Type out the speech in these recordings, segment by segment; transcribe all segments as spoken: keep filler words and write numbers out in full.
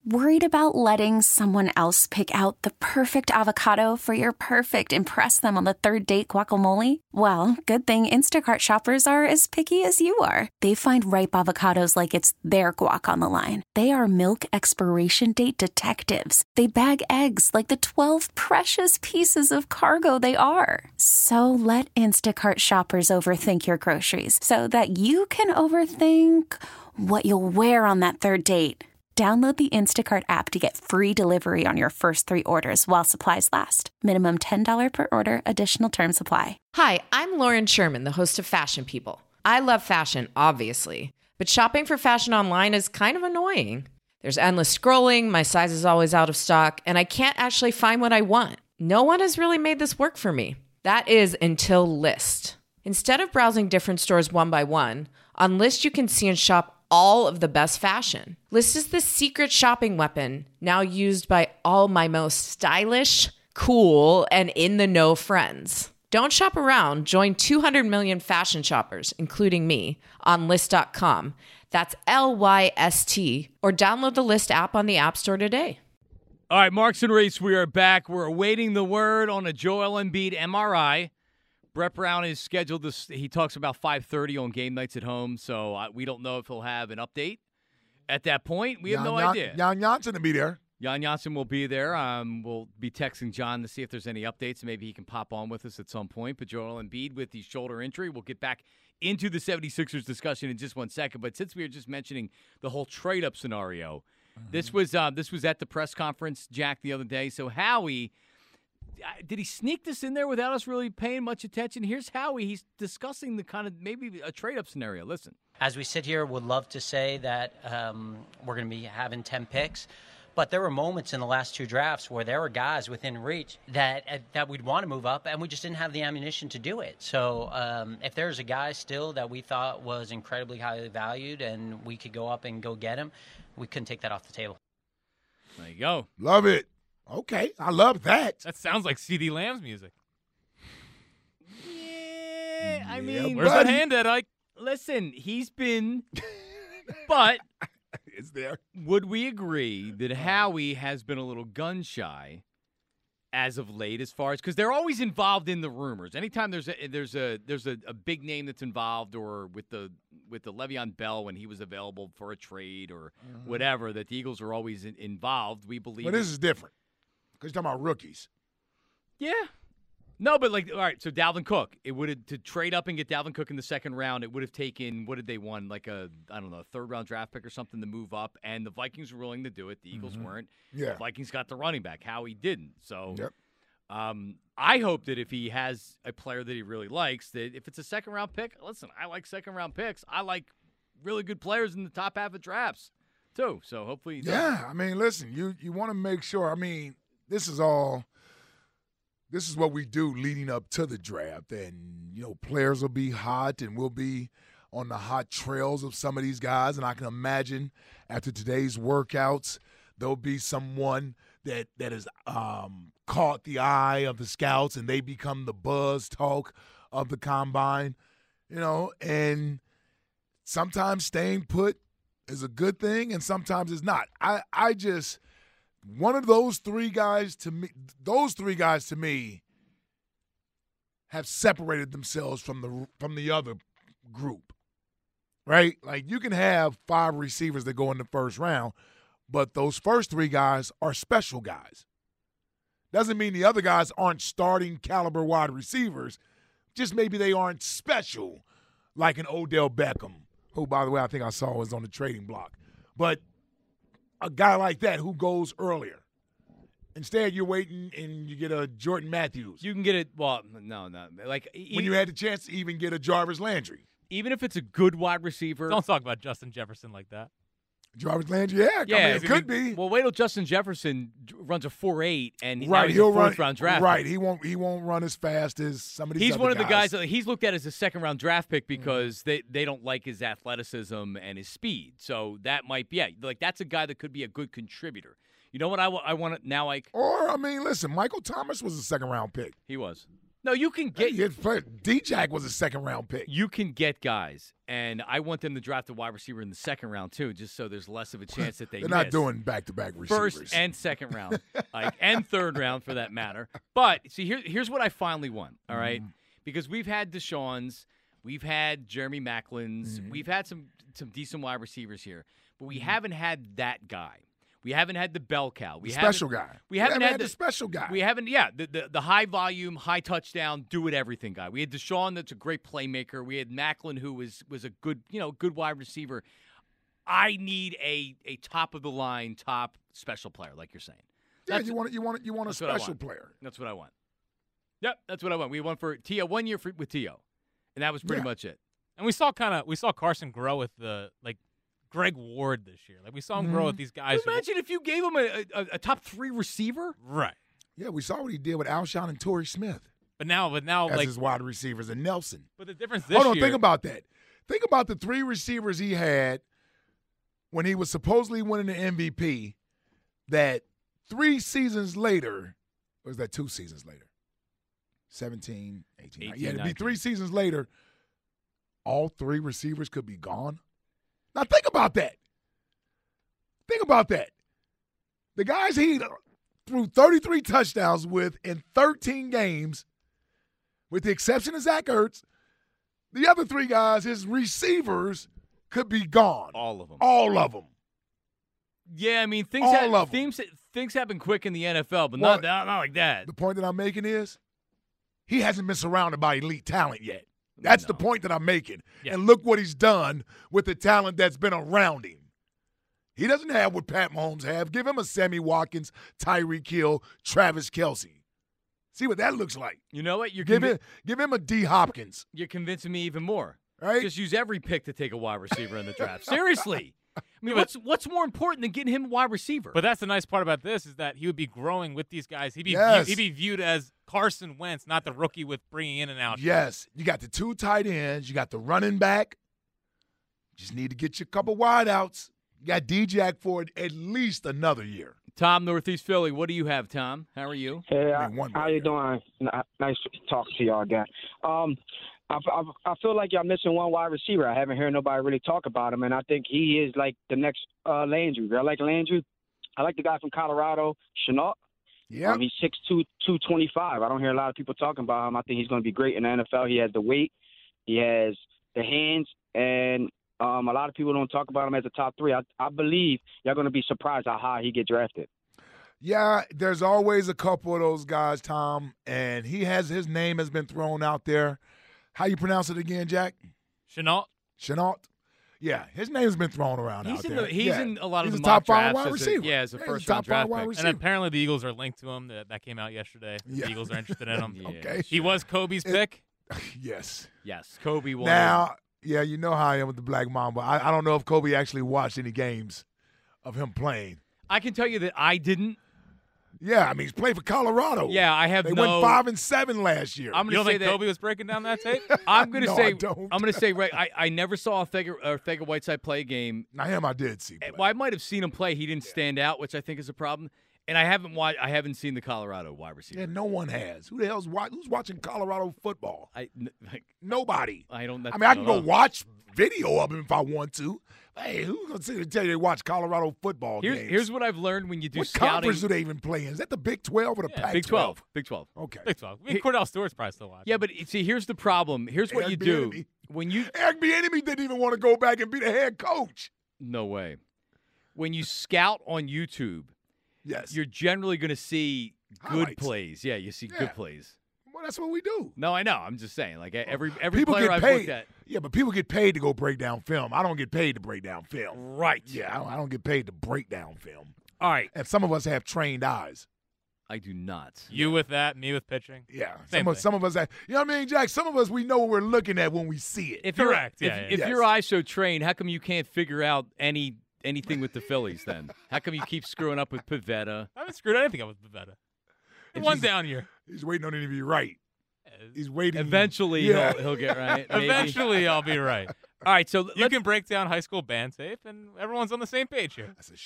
Worried about letting someone else pick out the perfect avocado for your perfect impress them on the third date guacamole? Well, good thing Instacart shoppers are as picky as you are. They find ripe avocados like it's their guac on the line. They are milk expiration date detectives. They bag eggs like the twelve precious pieces of cargo they are. So let Instacart shoppers overthink your groceries so that you can overthink what you'll wear on that third date. Download the Instacart app to get free delivery on your first three orders while supplies last. Minimum ten dollars per order. Additional terms apply. Hi, I'm Lauren Sherman, the host of Fashion People. I love fashion, obviously, but shopping for fashion online is kind of annoying. There's endless scrolling, my size is always out of stock, and I can't actually find what I want. No one has really made this work for me. That is until Lyst. Instead of browsing different stores one by one, on Lyst you can see and shop all of the best fashion. Lyst is the secret shopping weapon now used by all my most stylish, cool, and in-the-know friends. Don't shop around. Join two hundred million fashion shoppers, including me, on Lyst dot com. That's L Y S T. Or download the Lyst app on the App Store today. All right, Marks and Reese, we are back. We're awaiting the word on a Joel Embiid M R I. Brett Brown is scheduled to – he talks about five thirty on game nights at home, so uh, we don't know if he'll have an update at that point. We have Jan, no Jan, idea. Jan Johnson will be there. Jan Johnson will be there. Um, we'll be texting John to see if there's any updates. Maybe he can pop on with us at some point. But Joel Embiid with the shoulder injury. We'll get back into the 76ers discussion in just one second. But since we were just mentioning the whole trade-up scenario, mm-hmm. this was uh, this was at the press conference, Jack, the other day. So Howie – did he sneak this in there without us really paying much attention? Here's Howie. He's discussing the kind of maybe a trade-up scenario. Listen. As we sit here, would love to say that um, we're going to be having ten picks. But there were moments in the last two drafts where there were guys within reach that uh, that we'd want to move up, and we just didn't have the ammunition to do it. So um, if there's a guy still that we thought was incredibly highly valued and we could go up and go get him, we couldn't take that off the table. There you go. Love it. Okay, I love that. That sounds like C D Lamb's music. Yeah, I Yeah, mean, Where's buddy. that hand at, Ike? listen, he's been – but It's there. would we agree that Howie has been a little gun-shy as of late as far as – because they're always involved in the rumors. Anytime there's a there's a there's a, a big name that's involved, or with the with the Le'Veon Bell when he was available for a trade or Mm-hmm. whatever, that the Eagles are always in, involved. We believe But this is different because you're talking about rookies. Yeah. No, but like, all right, so Dalvin Cook, it would have, to trade up and get Dalvin Cook in the second round, it would have taken, what did they want, like a, I don't know, a third round draft pick or something to move up, and the Vikings were willing to do it. The Eagles Mhm. weren't. Yeah. The Vikings got the running back. Howie didn't. So Yep. um, I hope that if he has a player that he really likes, that if it's a second round pick, listen, I like second round picks. I like really good players in the top half of drafts, too. So hopefully he does. Yeah, I mean, listen, you you want to make sure. I mean, this is all. This is what we do leading up to the draft, and you know, players will be hot, and we'll be on the hot trails of some of these guys. And I can imagine after today's workouts, there'll be someone that that has um, caught the eye of the scouts, and they become the buzz talk of the combine. You know, and sometimes staying put is a good thing, and sometimes it's not. I, I just one of those three guys to me, those three guys to me, have separated themselves from the from the other group, right? Like you can have five receivers that go in the first round, but those first three guys are special guys. Doesn't mean the other guys aren't starting caliber wide receivers, just maybe they aren't special, like an Odell Beckham, who, by the way, I think I saw was on the trading block. But a guy like that who goes earlier. Instead, you're waiting and you get a Jordan Matthews. You can get it. Well, no, no. Like e- when you had the chance to even get a Jarvis Landry. even if it's a good wide receiver. Don't talk about Justin Jefferson like that. Jarvis Landry, yeah, Yeah, I mean, if it could be. Well, wait till Justin Jefferson d- runs a four eight and now Right, he's he'll a fourth run. round draft. Right, pick. he won't. He won't run as fast as some of these. He's other one of the guys. guys that he's looked at as a second round draft pick because they, they don't like his athleticism and his speed. So that might be, yeah, like that's a guy that could be a good contributor. You know what I, wa- I want to now, like Or I mean, listen, Michael Thomas was a second round pick. he was. No, you can get D-Jack was a second-round pick. You can get guys, and I want them to draft a wide receiver in the second round too, just so there's less of a chance that they They're miss. not doing back-to-back receivers. First and second round, like and third round for that matter. But see, here, here's what I finally want. All right, mm-hmm. because we've had Deshaun's, we've had Jeremy Macklin's, mm-hmm. we've had some some decent wide receivers here, but we mm-hmm. haven't had that guy. We haven't had the bell cow. We the haven't, special guy. We haven't, we haven't had, had the, the special guy. We haven't, yeah, the, the the high volume, high touchdown, do it everything guy. We had Deshaun, that's a great playmaker. We had Macklin, who was was a good, you know, good wide receiver. I need a a top of the line, top special player, like you're saying. Yeah, That's, you want you want you want a special player. That's what I want. Yep, that's what I want. We won for Tio one year for, with Tio, and that was pretty yeah. much it. And we saw kind of we saw Carson grow with the like. Greg Ward this year. Like, we saw him grow with these guys. Imagine who, if you gave him a, a, a top three receiver. Right. Yeah, we saw what he did with Alshon and Torrey Smith. But now, but now, as like his wide receivers and Nelson. But the difference this Hold on, year. think about that. Think about the three receivers he had when he was supposedly winning the M V P. That three seasons later, or was that two seasons later? seventeen, eighteen, eighteen yeah, it'd be three seasons later. All three receivers could be gone. Now, think about that. Think about that. The guys he threw thirty-three touchdowns with in thirteen games, with the exception of Zach Ertz, the other three guys, his receivers, could be gone. All of them. All of them. Yeah, I mean, things, All ha- of them. things, things happen quick in the N F L, but well, not, not, not like that. The point that I'm making is he hasn't been surrounded by elite talent yet. That's no. the point that I'm making. Yeah. And look what he's done with the talent that's been around him. He doesn't have what Pat Mahomes have. Give him a Sammy Watkins, Tyreek Hill, Travis Kelce. See what that looks like. You know what? You're give, convi- him, give him a D. Hopkins. You're convincing me even more. Right? Just use every pick to take a wide receiver in the draft. Seriously. I mean, what's what's more important than getting him a wide receiver? But that's the nice part about this is that he would be growing with these guys. He'd be yes. viewed, he'd be viewed as Carson Wentz, not the rookie with bringing in and out. Yes. You got the two tight ends. You got the running back. Just need to get you a couple wideouts. You got D-Jack for at least another year. Tom, Northeast Philly, what do you have, Tom? How are you? Hey, I mean, how you doing? Nice to talk to y'all again. Um, I, I, I feel like y'all missing one wide receiver. I haven't heard nobody really talk about him, and I think he is like the next uh, Landry. I like Landry. I like the guy from Colorado, Shenault. Yeah. Um, he's six two, two twenty-five. I don't hear a lot of people talking about him. I think he's going to be great in the N F L. He has the weight. He has the hands, and um, a lot of people don't talk about him as a top three. I, I believe y'all going to be surprised how high he get drafted. Yeah, there's always a couple of those guys, Tom, and he has his name has been thrown out there. How you pronounce it again, Jack? Shenault. Shenault. Yeah, his name's been thrown around he's out in there. The, he's yeah. in a lot he's of a the mock top five drafts wide as receiver. A, yeah, as a yeah, first a top round draft five wide pick. receiver. And apparently the Eagles are linked to him. That, that came out yesterday. Yeah. The Eagles are interested in him. Yeah. Okay. He was Kobe's pick. Yes. Yes, Kobe won. Now, yeah, you know how I am with the Black Mamba. I, I don't know if Kobe actually watched any games of him playing. I can tell you that I didn't. Yeah, I mean, he's played for Colorado. Yeah, I have they no. They went five and seven last year. I'm You gonna don't say think that, Kobe was breaking down that tape? I'm gonna no, say. I don't. I'm gonna say right. I, I never saw a Thega, uh, Thega Whiteside play a game. Now him, I did see. Play. Well, I might have seen him play. He didn't stand out, which I think is a problem. And I haven't watched. I haven't seen the Colorado wide receiver. Yeah, no one has. Who the hell's wa- who's watching Colorado football? I like, Nobody. I don't. I mean, I can go know. watch video of him if I want to. Hey, who's gonna sit and tell you they watch Colorado football Here's, games? here's what I've learned when you do what scouting. conference do they even play in? Is that the Big twelve or the Yeah, Pac twelve? Big twelve. Big twelve. Okay. Big twelve. I mean, Cordell Stewart's probably still watching. Yeah, but see, here's the problem. Here's what Eric you do Bieniemy. when you. Eric Bieniemy didn't even want to go back and be the head coach. No way. When you scout on YouTube, Yes. you're generally going to see good Highlights. plays. Yeah, you see Yeah. good plays. Well, that's what we do. No, I know. I'm just saying. Like every every People player get I've paid. looked at. Yeah, but people get paid to go break down film. I don't get paid to break down film. Right. Yeah, I don't, I don't get paid to break down film. All right. And some of us have trained eyes. I do not. You with that, me with pitching. Yeah. Same Some of, thing. some of us have, you know what I mean, Jack? Some of us, we know what we're looking at when we see it. If you're, Correct. If, Yeah, yeah, if yes. your eyes so trained, how come you can't figure out any anything with the Phillies then? How come you keep screwing up with Pavetta? I haven't screwed anything up with Pavetta. One down here. He's waiting on it to be right. He's waiting. Eventually Yeah. he'll he'll get right. maybe. Eventually, I'll be right. All right, so You let's, can break down high school band tape, and everyone's on the same page here. That's a shot.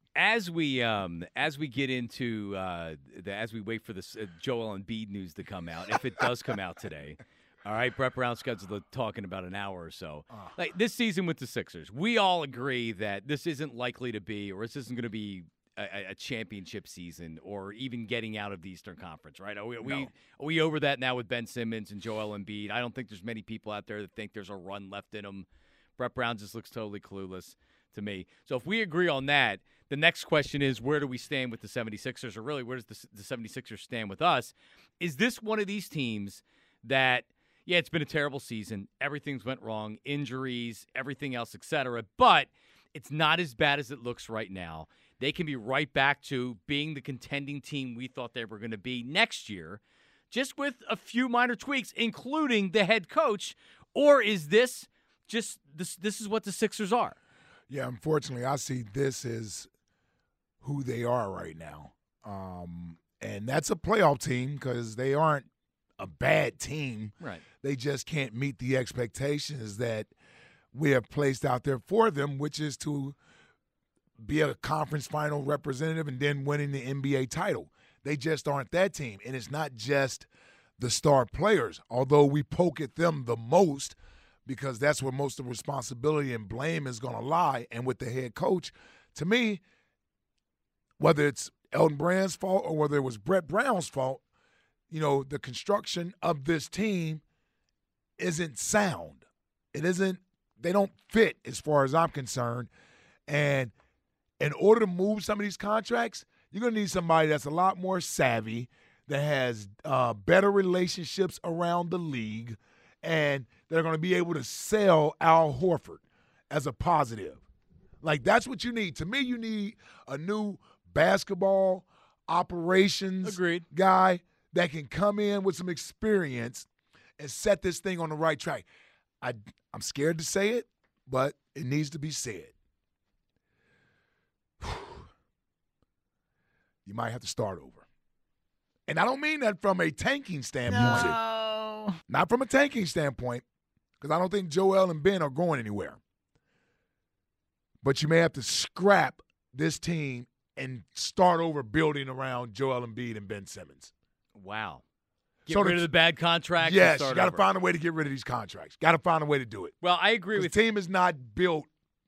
As we um as we get into uh the, as we wait for this uh, Joel Embiid news to come out, if it does come out today, all right, Brett Brown's scheduled to talk in about an hour or so. Uh. Like this season with the Sixers, we all agree that this isn't likely to be, or this isn't going to be a, a championship season, or even getting out of the Eastern Conference, right? Are we are we, No. are we over that now with Ben Simmons and Joel Embiid? I don't think there's many people out there that think there's a run left in them. Brett Brown just looks totally clueless to me. So if we agree on that, the next question is, where do we stand with the 76ers, or really, where does the, the 76ers stand with us? Is this one of these teams that, yeah, it's been a terrible season, everything's went wrong, injuries, everything else, et cetera, but it's not as bad as it looks right now. They can be right back to being the contending team we thought they were going to be next year, just with a few minor tweaks, including the head coach, or is this just this, this is what the Sixers are? Yeah, unfortunately, I see this as who they are right now. Um, and that's a playoff team because they aren't a bad team. Right. They just can't meet the expectations that we have placed out there for them, which is to be a conference final representative and then winning the N B A title. They just aren't that team. And it's not just the star players, although we poke at them the most because that's where most of the responsibility and blame is going to lie. And with the head coach, to me, whether it's Elton Brand's fault or whether it was Brett Brown's fault, you know, the construction of this team isn't sound. It isn't, they don't fit as far as I'm concerned. And in order to move some of these contracts, you're going to need somebody that's a lot more savvy, that has uh, better relationships around the league, and they're going to be able to sell Al Horford as a positive. Like, that's what you need. To me, you need a new basketball operations Agreed. guy that can come in with some experience and set this thing on the right track. I, I'm scared to say it, but it needs to be said. You might have to start over. And I don't mean that from a tanking standpoint. No. Not from a tanking standpoint, because I don't think Joel and Ben are going anywhere. But you may have to scrap this team and start over building around Joel Embiid and Ben Simmons. Wow. Get So rid the- of the bad contracts. Yes, and start you got to over. find a way to get rid of these contracts. Got to find a way to do it. Well, I agree The with team is not built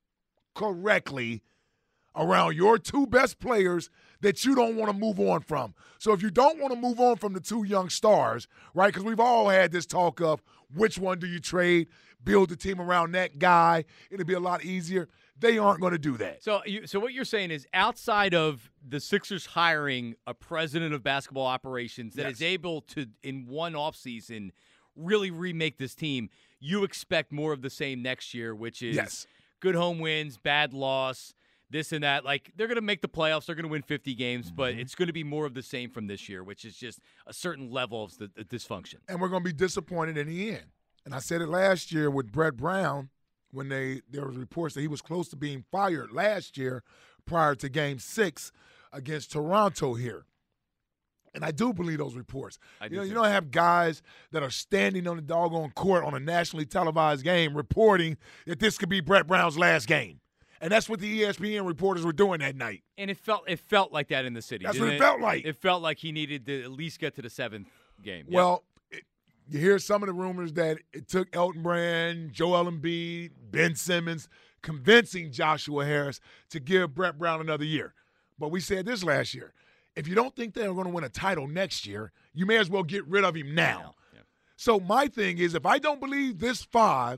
correctly around your two best players that you don't want to move on from. So if you don't want to move on from the two young stars, right, because we've all had this talk of which one do you trade, build the team around that guy, it'll be a lot easier. They aren't going to do that. So, you, so what you're saying is, outside of the Sixers hiring a president of basketball operations that Yes. is able to, in one offseason, really remake this team, you expect more of the same next year, which is Yes. good home wins, bad loss, this and that. Like, they're going to make the playoffs, they're going to win fifty games, Mm-hmm. but it's going to be more of the same from this year, which is just a certain level of the, the dysfunction. And we're going to be disappointed in the end. And I said it last year with Brett Brown when they there was reports that he was close to being fired last year prior to Game Six against Toronto here. And I do believe those reports. I do you know, too. you don't have guys that are standing on the doggone court on a nationally televised game reporting that this could be Brett Brown's last game. And that's what the E S P N reporters were doing that night. And it felt it felt like that in the city. That's didn't what it felt like. It felt like he needed to at least get to the seventh game. Yep. Well, it, you hear some of the rumors that it took Elton Brand, Joel Embiid, Ben Simmons convincing Joshua Harris to give Brett Brown another year. But we said this last year. If you don't think they're going to win a title next year, you may as well get rid of him now. Yeah. So my thing is, if I don't believe this five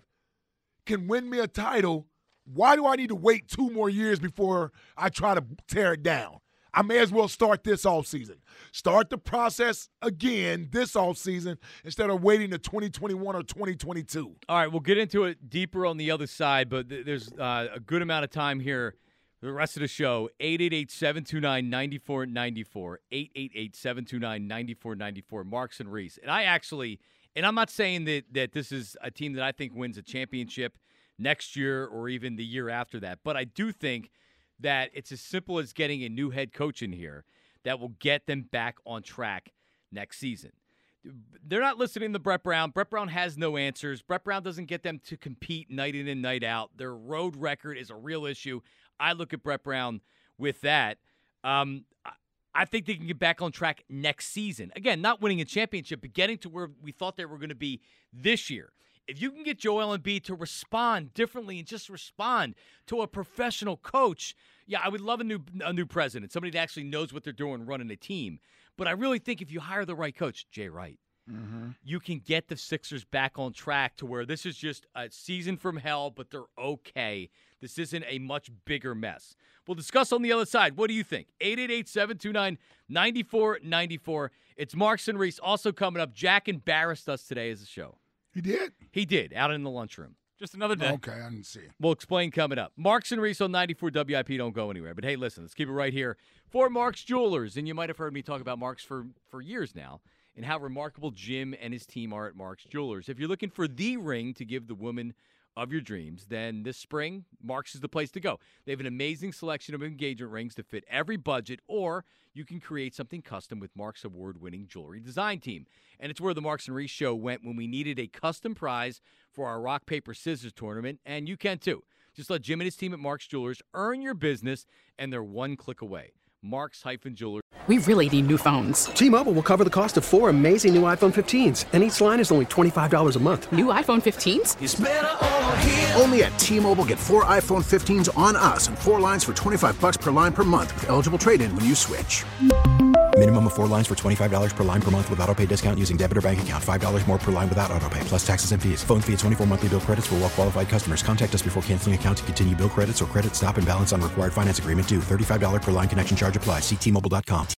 can win me a title, why do I need to wait two more years before I try to tear it down? I may as well start this offseason. Start the process again this offseason instead of waiting to twenty twenty-one or twenty twenty-two. All right, we'll get into it deeper on the other side, but th- there's uh, a good amount of time here for the rest of the show. eight eight eight, seven two nine, nine four nine four. eight eight eight, seven two nine, nine four nine four. Marks and Reese. And I actually, and I'm not saying that, that this is a team that I think wins a championship next year or even the year after that, but I do think that it's as simple as getting a new head coach in here that will get them back on track next season. They're not listening to Brett Brown. Brett Brown has no answers. Brett Brown doesn't get them to compete night in and night out. Their road record is a real issue. I look at Brett Brown with that. Um, I think they can get back on track next season. Again, not winning a championship, but getting to where we thought they were going to be this year. If you can get Joel Embiid to respond differently and just respond to a professional coach, yeah, I would love a new a new president, somebody that actually knows what they're doing running a team. But I really think if you hire the right coach, Jay Wright, mm-hmm. you can get the Sixers back on track to where this is just a season from hell, but they're okay. This isn't a much bigger mess. We'll discuss on the other side. What do you think? eight eight eight, seven two nine, nine four nine four. It's Marks and Reese also coming up. Jack embarrassed us today as a show. He did? He did, out in the lunchroom. Just another day. Okay, I didn't see it. We'll explain coming up. Marks and Reese on ninety-four W I P. Don't go anywhere. But hey, listen, let's keep it right here for Marks Jewelers. And you might have heard me talk about Marks for, for years now and how remarkable Jim and his team are at Marks Jewelers. If you're looking for the ring to give the woman of your dreams, then this spring, Marks is the place to go. They have an amazing selection of engagement rings to fit every budget, or you can create something custom with Marks' award-winning jewelry design team. And it's where the Marks and Reese show went when we needed a custom prize for our rock, paper, scissors tournament, and you can too. Just let Jim and his team at Marks Jewelers earn your business, and they're one click away. Marks-Jewelers. We really need new phones. T-Mobile will cover the cost of four amazing new iPhone fifteens, and each line is only twenty-five dollars a month. New iPhone fifteens? It's better over here. Only at T-Mobile, get four iPhone fifteens on us and four lines for twenty-five dollars per line per month with eligible trade-in when you switch. Minimum of four lines for twenty-five dollars per line per month with autopay discount using debit or bank account. five dollars more per line without autopay, plus taxes and fees. Phone fee at twenty-four monthly bill credits for well-qualified customers. Contact us before canceling account to continue bill credits or credit stop and balance on required finance agreement due. thirty-five dollars per line connection charge applies. See T Mobile dot com.